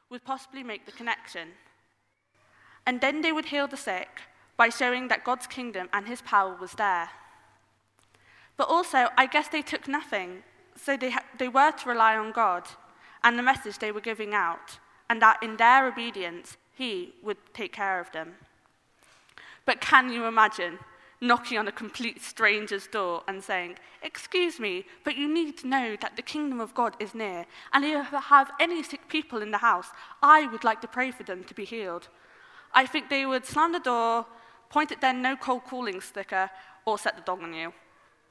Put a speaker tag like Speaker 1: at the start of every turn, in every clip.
Speaker 1: would possibly make the connection. And then they would heal the sick by showing that God's kingdom and his power was there. But also, I guess they took nothing, so they were to rely on God and the message they were giving out, and that in their obedience, he would take care of them. But can you imagine knocking on a complete stranger's door and saying, "Excuse me, but you need to know that the kingdom of God is near, and if you have any sick people in the house, I would like to pray for them to be healed"? I think they would slam the door, point at their no cold calling sticker, or set the dog on you.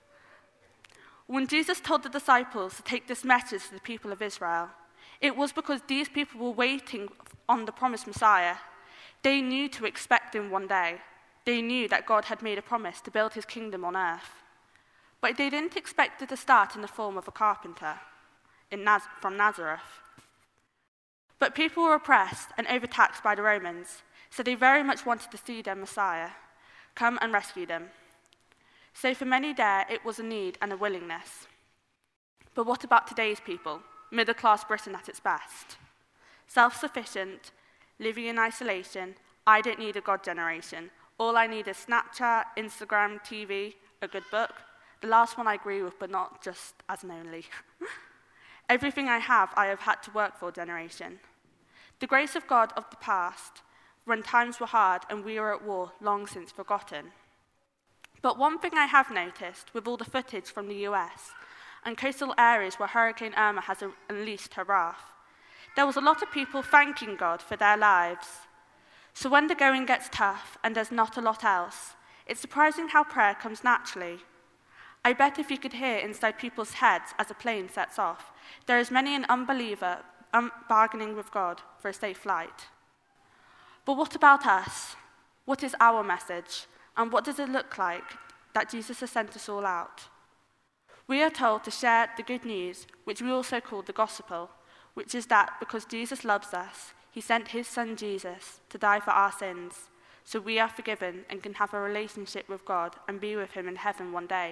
Speaker 1: When Jesus told the disciples to take this message to the people of Israel, it was because these people were waiting on the promised Messiah. They knew to expect him one day. They knew that God had made a promise to build his kingdom on earth. But they didn't expect it to start in the form of a carpenter from Nazareth. But people were oppressed and overtaxed by the Romans, so they very much wanted to see their Messiah come and rescue them. So for many there, it was a need and a willingness. But what about today's people? Middle-class Britain at its best. Self-sufficient, living in isolation, I don't need a God generation. All I need is Snapchat, Instagram, TV, a good book. The last one I agree with, but not just as an only. Everything I have had to work for generation. The grace of God of the past, when times were hard and we were at war, long since forgotten. But one thing I have noticed, with all the footage from the US and coastal areas where Hurricane Irma has unleashed her wrath, there was a lot of people thanking God for their lives. So when the going gets tough and there's not a lot else, it's surprising how prayer comes naturally. I bet if you could hear inside people's heads as a plane sets off, there is many an unbeliever bargaining with God for a safe flight. But what about us? What is our message? And what does it look like that Jesus has sent us all out? We are told to share the good news, which we also call the gospel, which is that because Jesus loves us, he sent his son Jesus to die for our sins, so we are forgiven and can have a relationship with God and be with him in heaven one day.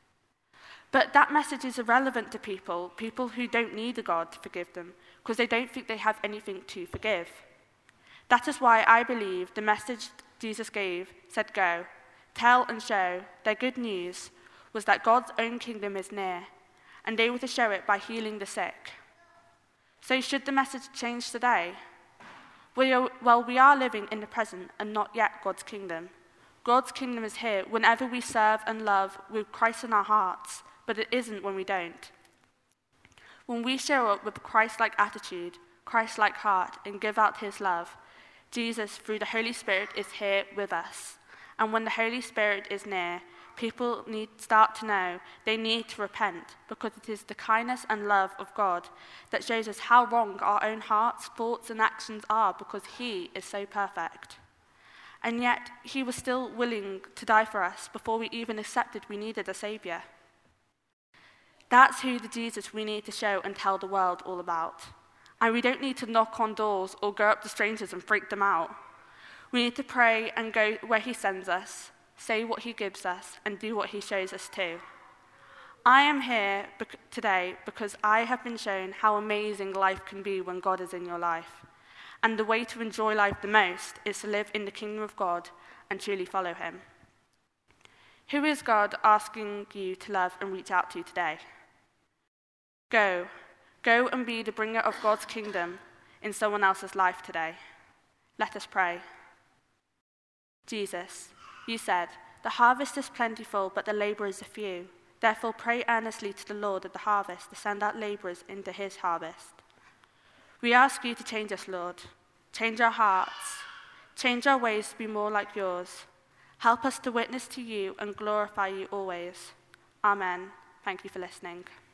Speaker 1: But that message is irrelevant to people who don't need a God to forgive them, because they don't think they have anything to forgive. That is why I believe the message Jesus gave said go, tell and show. Their good news was that God's own kingdom is near, and they were to show it by healing the sick. So should the message change today? We are living in the present and not yet God's kingdom. God's kingdom is here whenever we serve and love with Christ in our hearts, but it isn't when we don't. When we show up with a Christ-like attitude, Christ-like heart, and give out his love, Jesus, through the Holy Spirit, is here with us. And when the Holy Spirit is near, people start to know they need to repent, because it is the kindness and love of God that shows us how wrong our own hearts, thoughts, and actions are, because he is so perfect. And yet, he was still willing to die for us before we even accepted we needed a Savior. That's who the Jesus we need to show and tell the world all about. And we don't need to knock on doors or go up to strangers and freak them out. We need to pray and go where he sends us, say what he gives us, and do what he shows us to. I am here today because I have been shown how amazing life can be when God is in your life. And the way to enjoy life the most is to live in the kingdom of God and truly follow him. Who is God asking you to love and reach out to today? Go and be the bringer of God's kingdom in someone else's life today. Let us pray. Jesus, you said, the harvest is plentiful, but the laborers are few. Therefore pray earnestly to the Lord of the harvest to send out laborers into his harvest. We ask you to change us, Lord. Change our hearts. Change our ways to be more like yours. Help us to witness to you and glorify you always. Amen. Thank you for listening.